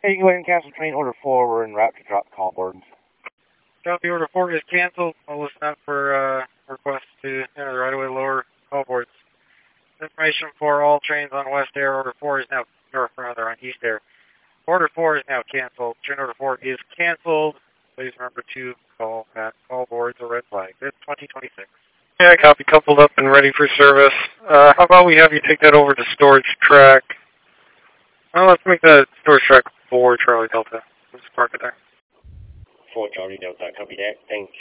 Hey, you can go ahead and cancel train order 4. We're en route to drop call boards. Copy, order 4 is canceled. I'll listen out for requests to enter the right-of-way lower call boards. Information for all trains on West Air. Order 4 is now, or rather on East Air. Order 4 is now canceled. Train order 4 is canceled. Please remember to call at call boards or red flag. It's 2026. Yeah, copy. Coupled up and ready for service. How about we have you take that over to storage track? Well, let's make the storage track 4 Charlie Delta. Let's park it there. 4 Charlie Delta, copy that. Thank you.